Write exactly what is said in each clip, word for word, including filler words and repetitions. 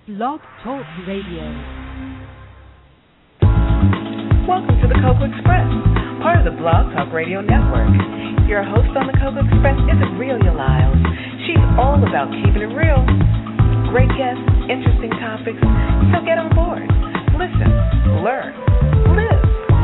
Blog Talk Radio. Welcome to the Cocoa Express, part of the Blog Talk Radio Network. Your host on the Cocoa Express is Aurelia Lyles. She's all about keeping it real. Great guests, interesting topics, so get on board. Listen, learn, live.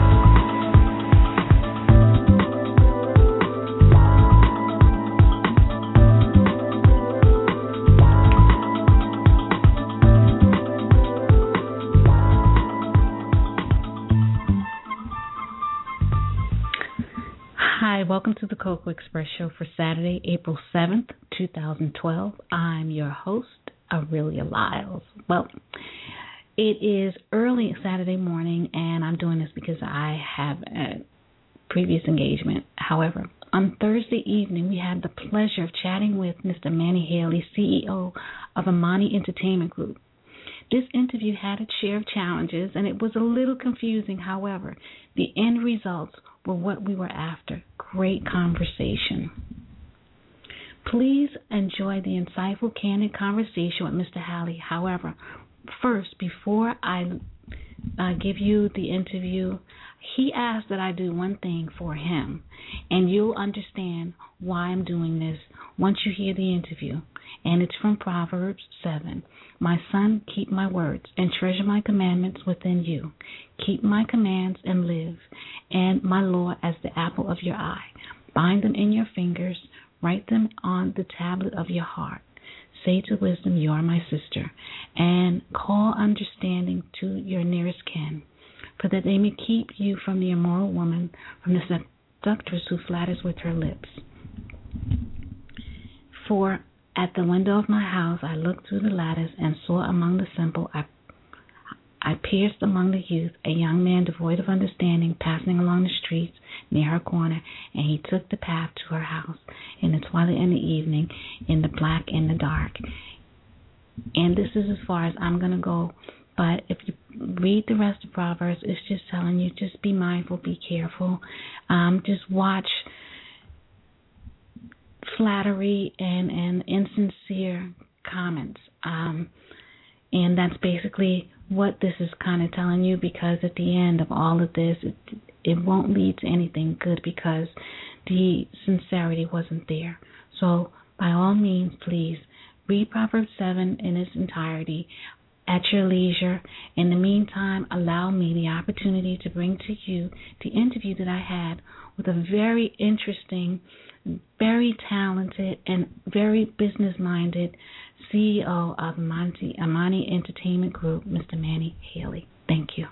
Hi, welcome to the Cocoa Express Show for Saturday, April seventh, twenty twelve. I'm your host, Aurelia Lyles. Well, it is early Saturday morning, and I'm doing this because I have a previous engagement. However, on Thursday evening, we had the pleasure of chatting with Mister Manny Haley, C E O of Amani Entertainment Group. This interview had its share of challenges, and it was a little confusing. However, the end results were what we were after. Great conversation. Please enjoy the insightful, candid conversation with Mister Haley. However, first, before I uh, give you the interview, he asked that I do one thing for him, and you'll understand why I'm doing this once you hear the interview. And it's from Proverbs seven. My son, keep my words and treasure my commandments within you. Keep my commands and live, and my law as the apple of your eye. Bind them in your fingers, write them on the tablet of your heart. Say to wisdom, you are my sister, and call understanding to your nearest kin, for that they may keep you from the immoral woman, from the seductress who flatters with her lips. For at the window of my house I looked through the lattice and saw among the simple, I, I pierced among the youth, a young man devoid of understanding, passing along the streets near her corner, and he took the path to her house in the twilight and the evening, in the black and the dark. And this is as far as I'm going to go. But if you read the rest of Proverbs, it's just telling you, just be mindful, be careful. Um, just watch flattery and, and insincere comments. Um, and that's basically what this is kind of telling you, because at the end of all of this, it, it won't lead to anything good because the sincerity wasn't there. So by all means, please read Proverbs seven in its entirety at your leisure. In the meantime, allow me the opportunity to bring to you the interview that I had with a very interesting, very talented, and very business-minded C E O of Amani, Amani Entertainment Group, Mister Manny Haley. Thank you.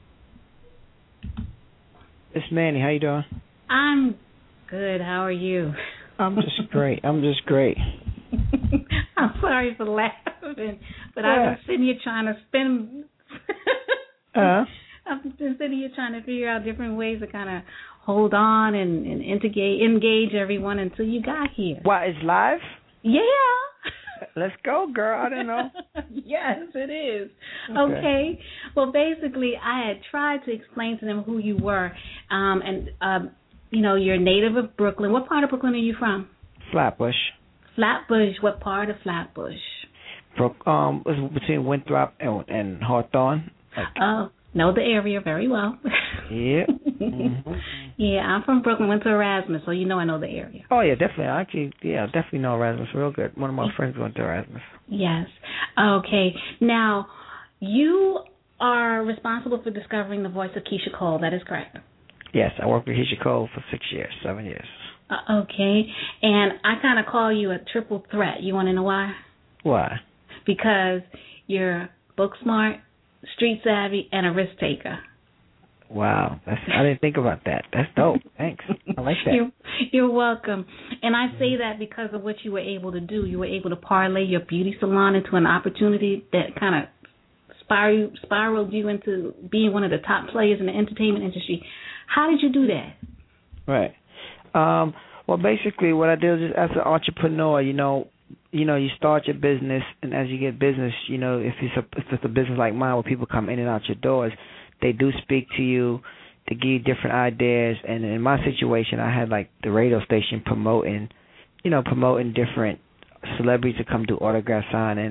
It's Manny. How you doing? I'm good. How are you? I'm just great. I'm just great. I'm sorry for laughing, but yeah. I've been sitting here trying to spin. uh-huh. I've been sitting here trying to figure out different ways to kind of hold on and, and engage, engage everyone until you got here. What, it's live? Yeah. Let's go, girl. I don't know. Yes, it is. Okay. okay. Well, basically, I had tried to explain to them who you were. Um, and, um, you know, you're a native of Brooklyn. What part of Brooklyn are you from? Flatbush. Flatbush. What part of Flatbush? Brook, um, it's between Winthrop and, and Hawthorne. Okay. Oh, know the area very well. Yeah. Mm-hmm. Yeah, I'm from Brooklyn. Went to Erasmus, so you know I know the area. Oh yeah, definitely. I actually, yeah, definitely know Erasmus real good. One of my friends went to Erasmus. Yes. Okay. Now, you are responsible for discovering the voice of Keyshia Cole. That is correct. Yes, I worked with Keyshia Cole for six years, seven years. Uh, okay. And I kind of call you a triple threat. You want to know why? Why? Because you're book smart, street savvy, and a risk taker. Wow, that's, I didn't think about that. That's dope. Thanks. I like that. You're, you're welcome. And I say that because of what you were able to do. You were able to parlay your beauty salon into an opportunity that kind of spir- spiraled you into being one of the top players in the entertainment industry. How did you do that? Right. Um, well, basically, what I did is, as an entrepreneur, you know, you know, you start your business, and as you get business, you know, if it's a, if it's a business like mine where people come in and out your doors, they do speak to you, they give you different ideas. And in my situation, I had like the radio station promoting, you know, promoting different celebrities to come do autograph signing,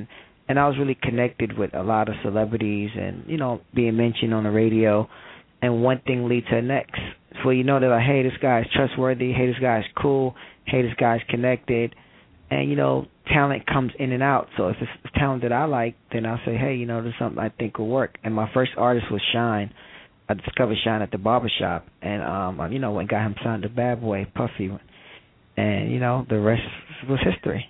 and I was really connected with a lot of celebrities, and you know, being mentioned on the radio, and one thing leads to the next. So you know, they're like, hey, this guy's trustworthy. Hey, this guy's cool. Hey, this guy's connected. And, you know, talent comes in and out. So if it's talent that I like, then I'll say, hey, you know, there's something I think will work. And my first artist was Shine. I discovered Shine at the barbershop. And, um, you know, and got him signed to Bad Boy, Puffy. And, you know, the rest was history.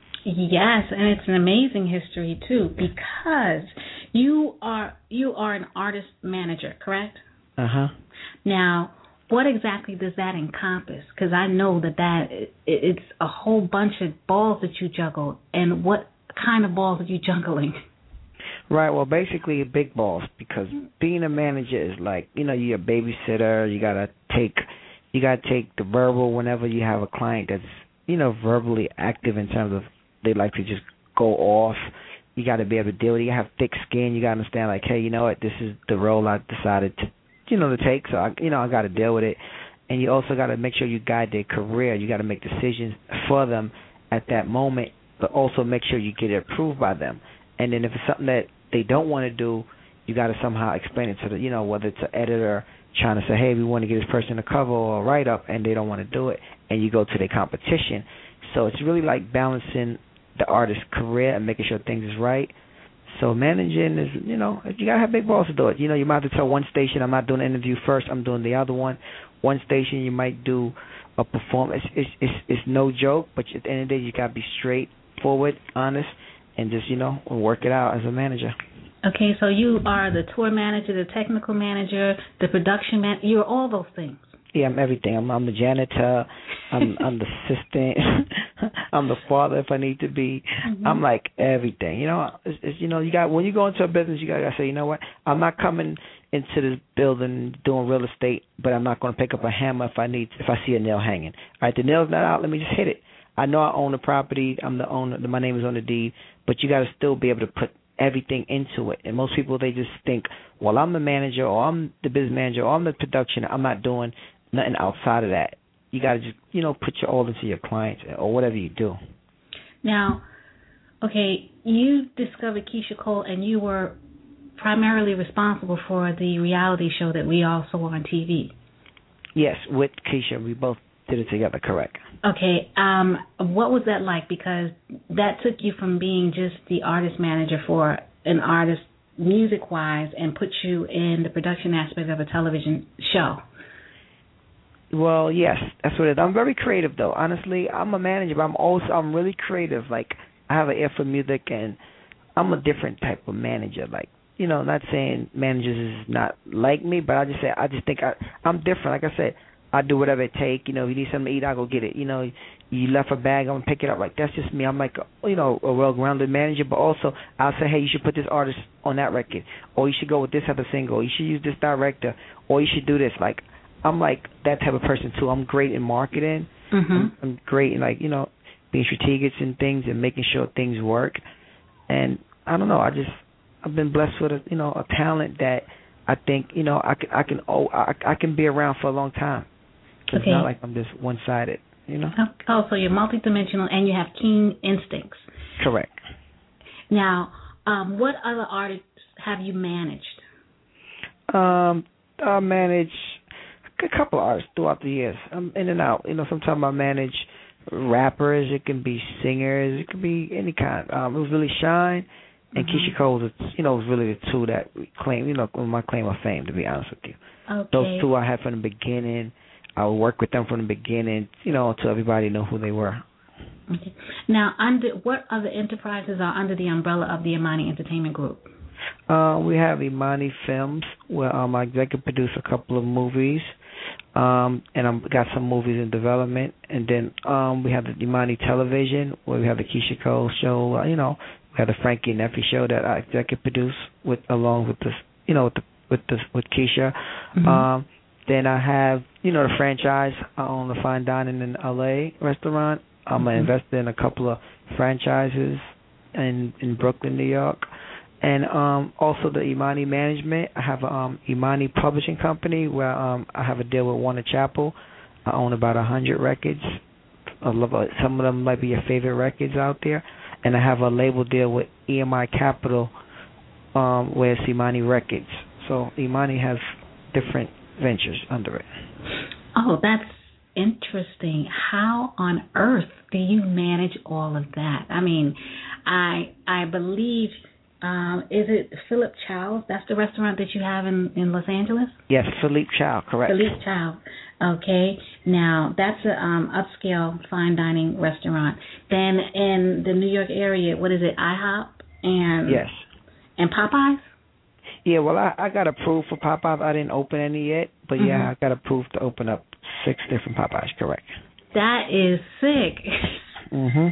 Yes, and it's an amazing history, too, because you are you are an artist manager, correct? Uh-huh. Now, what exactly does that encompass? Because I know that that it, it's a whole bunch of balls that you juggle. And what kind of balls are you juggling? Right. Well, basically big balls, because being a manager is like, you know, you're a babysitter. You gotta take, you gotta take the verbal whenever you have a client that's, you know, verbally active in terms of they like to just go off. You got to be able to deal with it. You have thick skin. You got to understand, like, hey, you know what? This is the role I decided to, you know, to take, so I, you know, I got to deal with it. And you also got to make sure you guide their career. You got to make decisions for them at that moment, but also make sure you get it approved by them. And then if it's something that they don't want to do, you got to somehow explain it to the, you know, whether it's an editor trying to say, hey, we want to get this person a cover or a write-up, and they don't want to do it, and you go to their competition. So it's really like balancing the artist's career and making sure things is right. So managing is, you know, you got to have big balls to do it. You know, you might have to tell one station, I'm not doing an interview first, I'm doing the other one. One station, you might do a performance. It's, it's, it's no joke, but at the end of the day, you got to be straightforward, honest, and just, you know, work it out as a manager. Okay, so you are the tour manager, the technical manager, the production man. You're all those things. Yeah, I'm everything. I'm, I'm the janitor. I'm, I'm the assistant. I'm the father if I need to be. Mm-hmm. I'm like everything. You know, it's, it's, you know, you got when you go into a business, you got to say, you know what? I'm not coming into this building doing real estate, but I'm not going to pick up a hammer if I need if I see a nail hanging. All right, the nail's not out. Let me just hit it. I know I own the property. I'm the owner. My name is on the deed, but you got to still be able to put everything into it. And most people, they just think, well, I'm the manager, or I'm the business manager, or I'm the production. I'm not doing nothing outside of that. You got to just, you know, put your all into your clients or whatever you do. Now, okay, you discovered Keyshia Cole, and you were primarily responsible for the reality show that we all saw on T V. Yes, with Keyshia. We both did it together, correct. Okay, um, what was that like? Because that took you from being just the artist manager for an artist music-wise and put you in the production aspect of a television show. Well, yes, that's what it is. I'm very creative, though. Honestly, I'm a manager, but I'm also I'm really creative. Like, I have an ear for music, and I'm a different type of manager. Like, you know, not saying managers is not like me, but I just say I just think I I'm different. Like I said, I do whatever it take. You know, if you need something to eat, I go get it. You know, you left a bag, I'm gonna pick it up. Like, that's just me. I'm like, a, you know, a well-grounded manager, but also I'll say, hey, you should put this artist on that record, or you should go with this other single, you should use this director, or you should do this. Like, I'm like that type of person too. I'm great in marketing. Mm-hmm. I'm, I'm great in, like, you know, being strategic in things and making sure things work. And I don't know. I just I've been blessed with a you know a talent that I think you know I can I can oh I, I can be around for a long time. It's okay. not like I'm just one sided. You know. Oh, so you're multidimensional and you have keen instincts. Correct. Now, um, what other artists have you managed? Um, I manage a couple of artists throughout the years. I'm in and out. You know, sometimes I manage rappers. It can be singers. It can be any kind. Um, it was really Shine and mm-hmm. Keyshia Cole. Was, you know, was really the two that claim. You know, my claim of fame. To be honest with you, okay. Those two I had from the beginning. I would work with them from the beginning. You know, until everybody knew who they were. Okay. Now, under what other enterprises are under the umbrella of the Imani Entertainment Group? Uh, we have Imani Films, where um, I executive produce a couple of movies. Um, and I've got some movies in development, and then um, we have the Imani Television, where we have the Keyshia Cole show. Uh, you know, we have the Frankie and Effie show that I executive produce with, along with this, you know, with the, with the, with Keyshia. Mm-hmm. Um, then I have, you know, the franchise. I own the Fine Dining in L A restaurant. I'm mm-hmm. an investor in a couple of franchises in in Brooklyn, New York. And um, also the Imani Management. I have a um, Imani Publishing Company where um, I have a deal with Warner Chappell. I own about one hundred records. I love, some of them might be your favorite records out there. And I have a label deal with E M I Capital, um, where it's Imani Records. So Imani has different ventures under it. Oh, that's interesting. How on earth do you manage all of that? I mean, I I believe, um, is it Philip Chow's? That's the restaurant that you have in, in Los Angeles? Yes, Philippe Chow, correct. Philippe Chow. Okay. Now, that's a um, upscale fine dining restaurant. Then in the New York area, what is it, IHOP? And yes. And Popeyes? Yeah, well, I, I got approved for Popeyes. I didn't open any yet, but mm-hmm. yeah, I got approved to open up six different Popeyes, correct. That is sick. Mhm.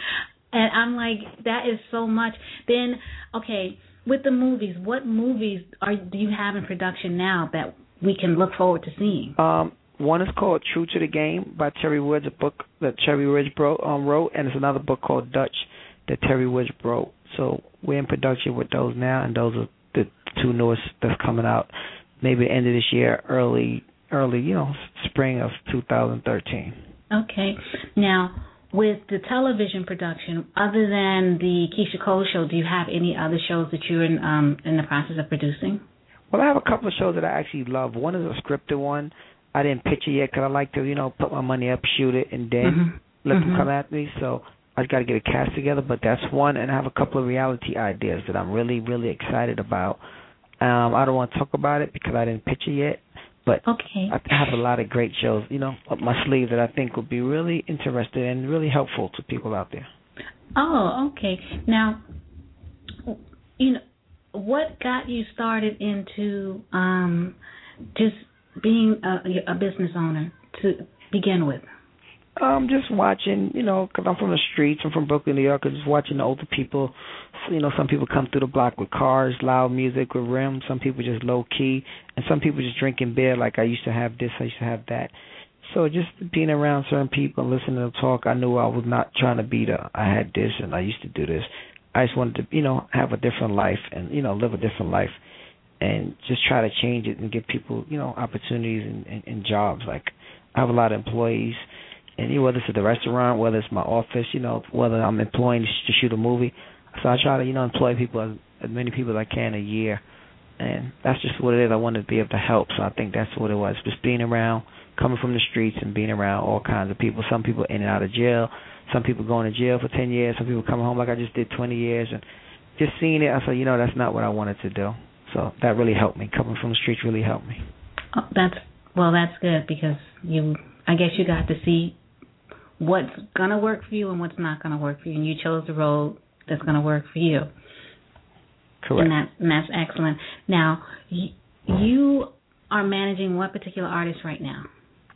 And I'm like, that is so much. Then, okay, with the movies, what movies are do you have in production now that we can look forward to seeing? Um, one is called True to the Game by Terry Woods, a book that Terry Woods bro, um, wrote, and there's another book called Dutch that Terry Woods wrote. So we're in production with those now, and those are the two newest that's coming out maybe end of this year, early, early, you know, spring of two thousand thirteen. Okay. Now, with the television production, other than the Keisha Cole show, do you have any other shows that you're in um, in the process of producing? Well, I have a couple of shows that I actually love. One is a scripted one. I didn't pitch it yet because I like to, you know, put my money up, shoot it, and then mm-hmm. let mm-hmm. them come at me. So I got to get a cast together, but that's one. And I have a couple of reality ideas that I'm really, really excited about. Um, I don't want to talk about it because I didn't pitch it yet, but okay. I have a lot of great shows, you know, up my sleeve that I think would be really interesting and really helpful to people out there. Oh, okay. Now, you know, what got you started into um, just being a, a business owner to begin with? Um, just watching, you know, because I'm from the streets. I'm from Brooklyn, New York. I'm just watching the older people. You know, some people come through the block with cars, loud music with rims. Some people just low key, and some people just drinking beer. Like I used to have this, I used to have that. So just being around certain people and listening to them talk, I knew I was not trying to be the. I had this and I used to do this. I just wanted to, you know, have a different life and you know live a different life, and just try to change it and give people, you know, opportunities and, and, and jobs. Like I have a lot of employees. And you know, whether it's at the restaurant, whether it's my office, you know, whether I'm employing to shoot a movie. So I try to, you know, employ people, as, as many people as I can a year. And that's just what it is. I want to be able to help. So I think that's what it was, just being around, coming from the streets and being around all kinds of people. Some people in and out of jail. Some people going to jail for ten years. Some people coming home like I just did twenty years. And just seeing it, I said, you know, that's not what I wanted to do. So that really helped me. Coming from the streets really helped me. Oh, that's well, that's good because you, I guess you got to see what's going to work for you and what's not going to work for you. And you chose the road that's going to work for you. Correct. And, that, and that's excellent. Now, y- you are managing what particular artist right now?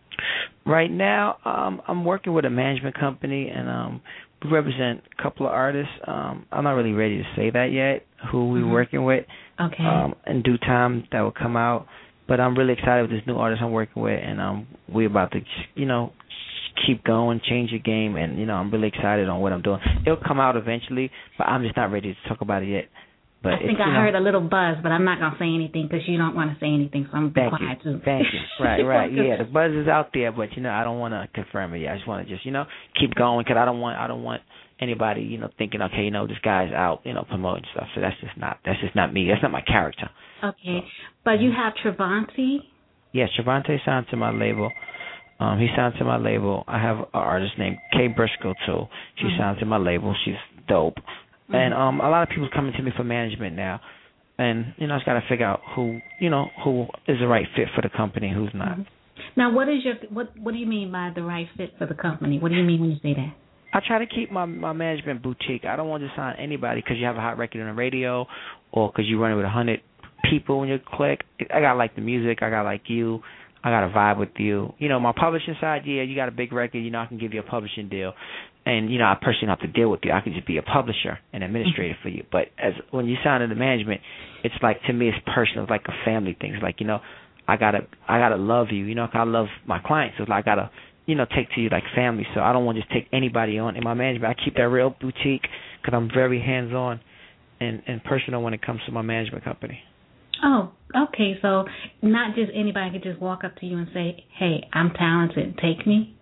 Right now, um, I'm working with a management company, and um, we represent a couple of artists. Um, I'm not really ready to say that yet, who we're mm-hmm. working with. Okay. Um, in due time, that will come out. But I'm really excited with this new artist I'm working with, and um, we're about to, you know, keep going, change the game, and, you know, I'm really excited on what I'm doing. It'll come out eventually, but I'm just not ready to talk about it yet. But I think I know, heard a little buzz, but I'm not going to say anything because you don't want to say anything, so I'm going to be quiet, too. Thank you. Right, right. Yeah, the buzz is out there, but, you know, I don't want to confirm it yet. I just want to just, you know, keep going because I don't want, I don't want anybody, you know, thinking, okay, you know, this guy's out, you know, promoting stuff. So that's just not, that's just not me. That's not my character. Okay. So, but you have Trevante? Yes, Trevante signed to my label. Um, he signed to my label. I have an artist named Kay Briscoe, too. She mm-hmm. signed to my label. She's dope. Mm-hmm. And um, a lot of people coming to me for management now. And, you know, I just got to figure out who, you know, who is the right fit for the company, who's not. Mm-hmm. Now, what is your what what do you mean by the right fit for the company? What do you mean when you say that? I try to keep my, my management boutique. I don't want to sign anybody because you have a hot record on the radio or because you're running with a hundred people in your clique. I got to like the music. I got to like you. I got to vibe with you. You know, my publishing side, yeah, you got a big record. You know, I can give you a publishing deal. And, you know, I personally don't have to deal with you. I can just be a publisher and administrator for you. But as when you sign into management, it's like, to me, it's personal. It's like a family thing. It's like, you know, I got to I gotta love you. You know, 'cause I love my clients. So it's like I got to, you know, take to you like family. So I don't want to just take anybody on in my management. I keep that real boutique because I'm very hands-on and, and personal when it comes to my management company. Oh, okay. So not just anybody could just walk up to you and say, hey, I'm talented. Take me?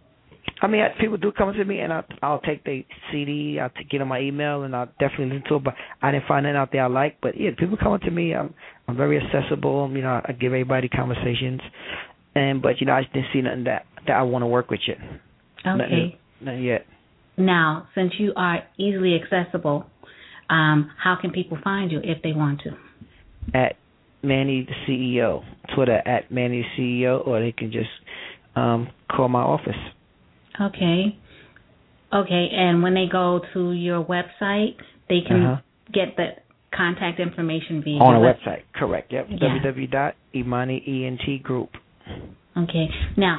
I mean, people do come to me, and I'll, I'll take the C D, I'll get on my email, and I'll definitely listen to it. But I didn't find that out there I like. But yeah, people come to me. I'm I'm very accessible. You know, I give everybody conversations, and but you know, I just didn't see nothing that that I want to work with yet. Okay. Nothing, not yet. Now, since you are easily accessible, um, how can people find you if they want to? At Manny the C E O, Twitter at Manny the C E O, or they can just um, call my office. Okay. Okay, and when they go to your website, they can uh-huh. get the contact information via on your a website. Correct. Yep. Yeah. w w w dot imani ent group. Okay. Now,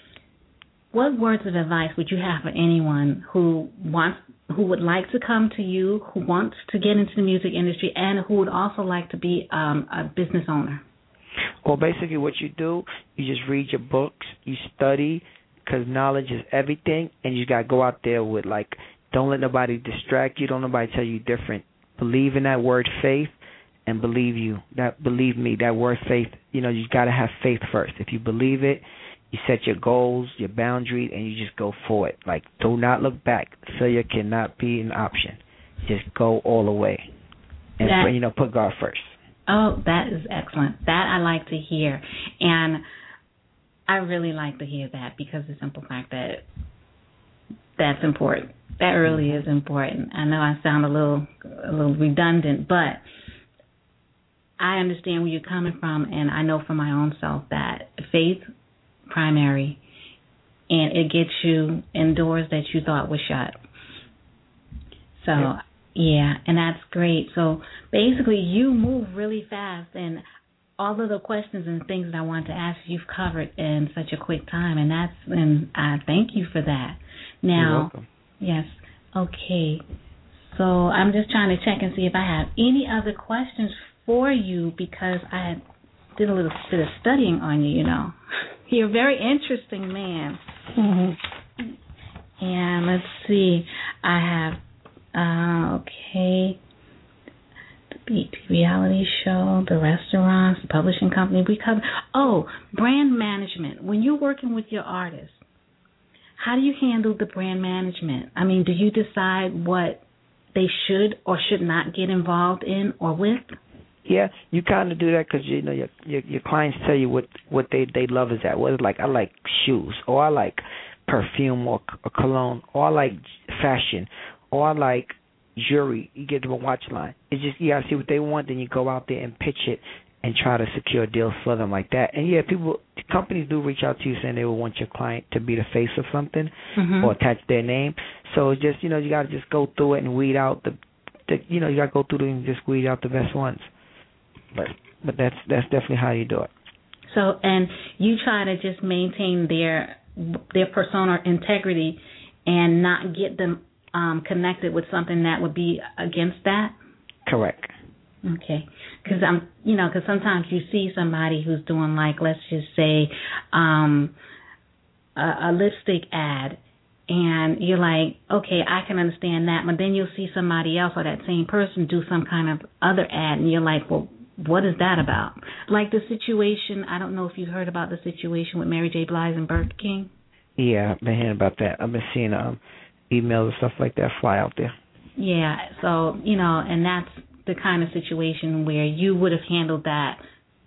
what words of advice would you have for anyone who wants, who would like to come to you, who wants to get into the music industry, and who would also like to be um, a business owner? Well, basically, what you do, you just read your books, you study. Because knowledge is everything, and you got to go out there with, like, don't let nobody distract you. Don't nobody tell you different. Believe in that word faith, and believe you. That Believe me, that word faith, you know, you got to have faith first. If you believe it, you set your goals, your boundaries, and you just go for it. Like, do not look back. Failure cannot be an option. Just go all the way. And, that, you know, put God first. Oh, that is excellent. That I like to hear. And I really like to hear that because the simple fact that that's important. That really is important. I know I sound a little a little redundant, but I understand where you're coming from, and I know for my own self that faith primary, and it gets you in doors that you thought were shut. So, yep. Yeah, and that's great. So basically you move really fast, and all of the questions and things that I want to ask you've covered in such a quick time, and that's and I thank you for that. Now, You're welcome. Yes, okay. So I'm just trying to check and see if I have any other questions for you because I did a little bit of studying on you. You know, you're a very interesting man. Mm-hmm. And let's see, I have uh, okay. The reality show, the restaurants, the publishing company. We cover. Oh, brand management. When you're working with your artists, how do you handle the brand management? I mean, do you decide what they should or should not get involved in or with? Yeah, you kind of do that because you know your, your your clients tell you what what they they love is that. What is like I like shoes, or I like perfume or, or cologne, or I like fashion, or I like jewelry. You get them a watch line. It's just you gotta see what they want, then you go out there and pitch it and try to secure deals for them like that. And yeah, people, companies do reach out to you saying they will want your client to be the face of something mm-hmm. or attach their name. So it's just, you know, you gotta just go through it and weed out the, the you know, you gotta go through it and just weed out the best ones. But but that's that's definitely how you do it. So and you try to just maintain their their persona integrity and not get them Um, connected with something that would be against that? Correct. Okay. Because I'm, you know, because sometimes you see somebody who's doing like, let's just say, um, a, a lipstick ad, and you're like, okay, I can understand that, but then you'll see somebody else or that same person do some kind of other ad, and you're like, well, what is that about? Like the situation, I don't know if you heard about the situation with Mary J. Blige and Burger King. Yeah, I've been hearing about that. I've been seeing um. emails and stuff like that fly out there. Yeah, so, you know, and that's the kind of situation where you would have handled that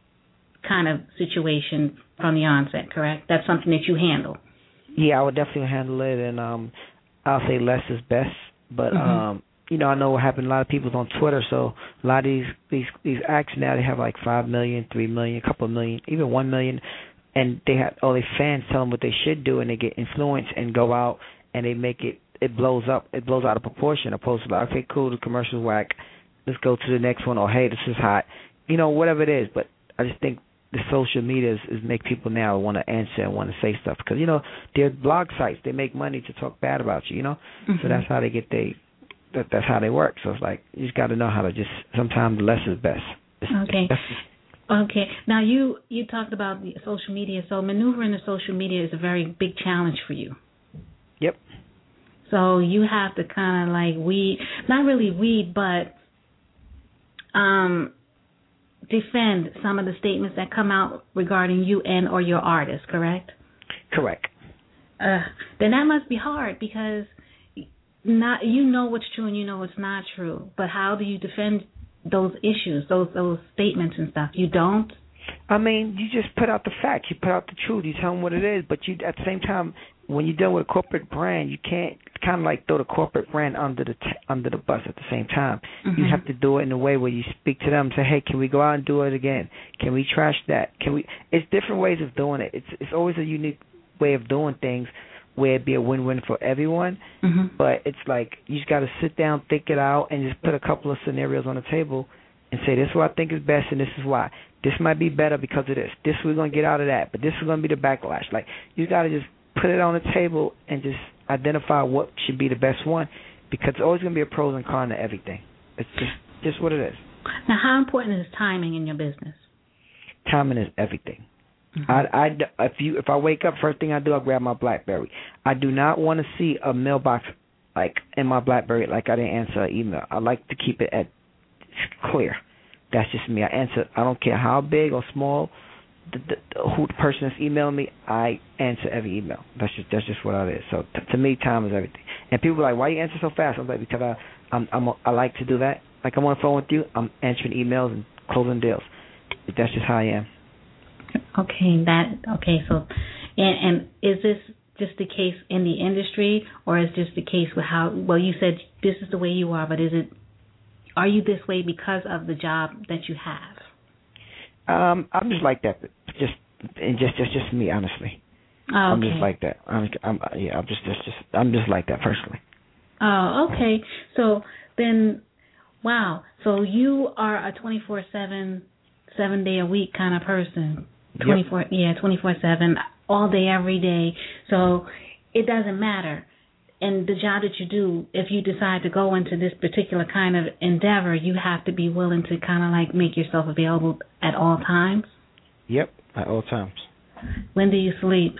kind of situation from the onset, correct? That's something that you handle. Yeah, I would definitely handle it, and um, I'll say less is best. But, mm-hmm. um, you know, I know what happened. A lot of people's on Twitter, so a lot of these, these, these acts now, they have like five million, three million, a couple of million, even one million, and they have all their fans tell them what they should do, and they get influenced and go out, and they make it, it blows up, it blows out of proportion, opposed to like, okay, cool, the commercial's whack, let's go to the next one, or hey, this is hot, you know, whatever it is. But I just think the social media is, is make people now want to answer and want to say stuff, because, you know, they're blog sites, they make money to talk bad about you, you know, mm-hmm. so that's how they get they, that, that's how they work. So it's like, you just got to know how to just, sometimes less is best. Okay. Okay. Now, you, you talked about the social media, so maneuvering the social media is a very big challenge for you. Yep. So you have to kind of like weed, not really weed, but um, defend some of the statements that come out regarding you and or your artist, correct? Correct. uh, then that must be hard because not you know what's true and you know what's not true. But how do you defend those issues, those those statements and stuff? You don't. I mean, you just put out the facts. You put out the truth. You tell them what it is. But you, at the same time, when you're dealing with a corporate brand, you can't kind of like throw the corporate brand under the t- under the bus at the same time. Mm-hmm. You have to do it in a way where you speak to them and say, hey, can we go out and do it again? Can we trash that? Can we? It's different ways of doing it. It's it's always a unique way of doing things where it'd be a win-win for everyone. Mm-hmm. But it's like you just got to sit down, think it out, and just put a couple of scenarios on the table and say, this is what I think is best and this is why. This might be better because of this. This we're going to get out of that, but this is going to be the backlash. Like, you got to just put it on the table and just identify what should be the best one, because it's always going to be a pros and cons to everything. It's just, just what it is. Now, how important is timing in your business? Timing is everything. Mm-hmm. I, I, if you, if I wake up, first thing I do, I grab my BlackBerry. I do not want to see a mailbox like in my BlackBerry like I didn't answer an email. I like to keep it at clear. That's just me. I answer. I don't care how big or small the, the, who the person is emailing me. I answer every email. That's just that's just what it is. So t- to me, time is everything. And people are like, "Why you answer so fast?" I'm like, because I I'm, I'm a, I like to do that. Like I'm on the phone with you, I'm answering emails and closing deals. That's just how I am. Okay. That okay. So, and and is this just the case in the industry, or is this the case with how? Well, you said this is the way you are, but is it? Are you this way because of the job that you have? Um, I'm just like that. Just and just just just me, honestly. Oh, okay. I'm just like that. I'm, I'm yeah. I'm just just just I'm just like that personally. Oh, okay. So then, wow. So you are a twenty-four seven, seven day a week kind of person. Twenty-four, yep. Yeah, twenty-four seven, all day, every day. So it doesn't matter. And the job that you do, if you decide to go into this particular kind of endeavor, you have to be willing to kind of like make yourself available at all times? Yep, at all times. When do you sleep?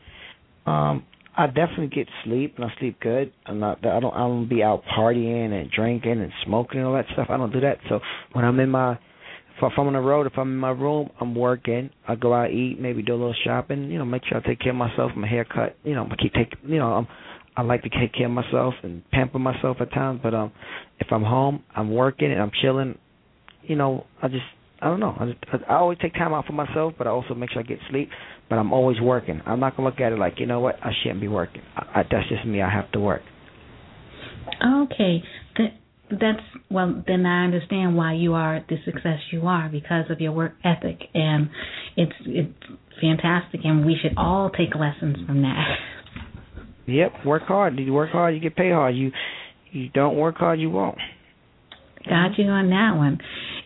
Um, I definitely get sleep, and I sleep good. I'm not. I don't. I don't be out partying and drinking and smoking and all that stuff. I don't do that. So when I'm in my, if I'm on the road, if I'm in my room, I'm working. I go out, eat, maybe do a little shopping. You know, make sure I take care of myself. My haircut. You know, I keep taking. You know, I'm. I like to take care of myself and pamper myself at times, but um, if I'm home, I'm working and I'm chilling. You know, I just, I don't know. I, just, I always take time out for myself, but I also make sure I get sleep. But I'm always working. I'm not gonna look at it like, you know what, I shouldn't be working. I, I, that's just me. I have to work. Okay, that, that's well. Then I understand why you are the success you are, because of your work ethic, and it's it's fantastic, and we should all take lessons from that. Yep, work hard. You work hard, you get paid hard. You you don't work hard, you won't. Got you on that one.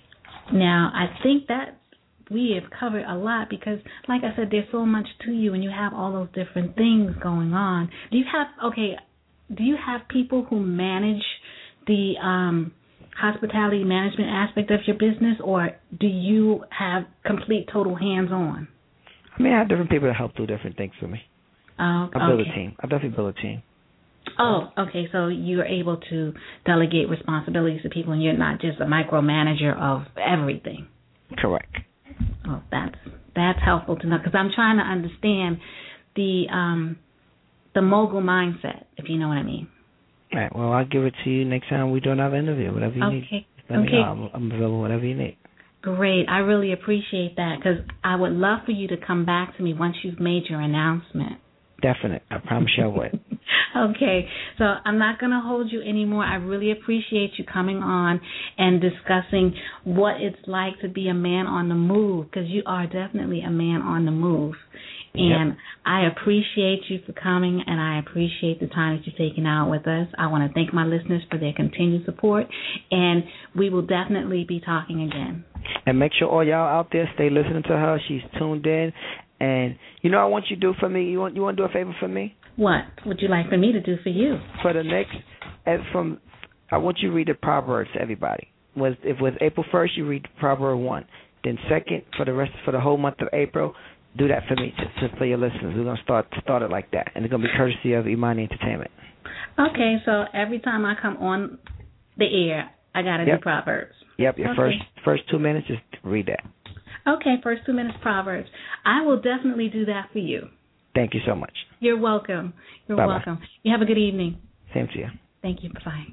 Now, I think that we have covered a lot because, like I said, there's so much to you, and you have all those different things going on. Do you have okay? Do you have people who manage the um, hospitality management aspect of your business, or do you have complete total hands-on? I mean, I have different people that help do different things for me. Oh, I build okay. a team. I definitely build a team. Oh, okay. So you're able to delegate responsibilities to people, and you're not just a micromanager of everything. Correct. Oh, that's that's helpful to know, because I'm trying to understand the um, the mogul mindset, if you know what I mean. All right. Well, I'll give it to you next time we do another interview. Whatever you okay. need. Let okay. me know. I'm, I'm available. Whatever you need. Great. I really appreciate that, because I would love for you to come back to me once you've made your announcement. Definite. I promise you I would. Okay. So I'm not going to hold you anymore. I really appreciate you coming on and discussing what it's like to be a man on the move, because you are definitely a man on the move. And yep. I appreciate you for coming, and I appreciate the time that you've taken out with us. I want to thank my listeners for their continued support, and we will definitely be talking again. And make sure all y'all out there stay listening to her. She's tuned in. And you know what I want you to do for me? You want you want to do a favor for me? What would you like for me to do for you? For the next, as from, I want you to read the Proverbs to everybody. Was if with April first, you read Proverb one. Then second, for the rest for the whole month of April, do that for me, to, to, for your listeners. We're gonna start start it like that, and it's gonna be courtesy of Imani Entertainment. Okay, so every time I come on the air, I gotta yep. do Proverbs. Yep, your okay. first first two minutes, just read that. Okay, first two minutes Proverbs. I will definitely do that for you. Thank you so much. You're welcome. You're Bye-bye. welcome. You have a good evening. Same to you. Thank you. Bye-bye.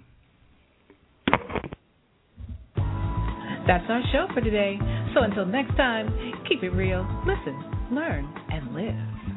That's our show for today. So until next time, keep it real, listen, learn, and live.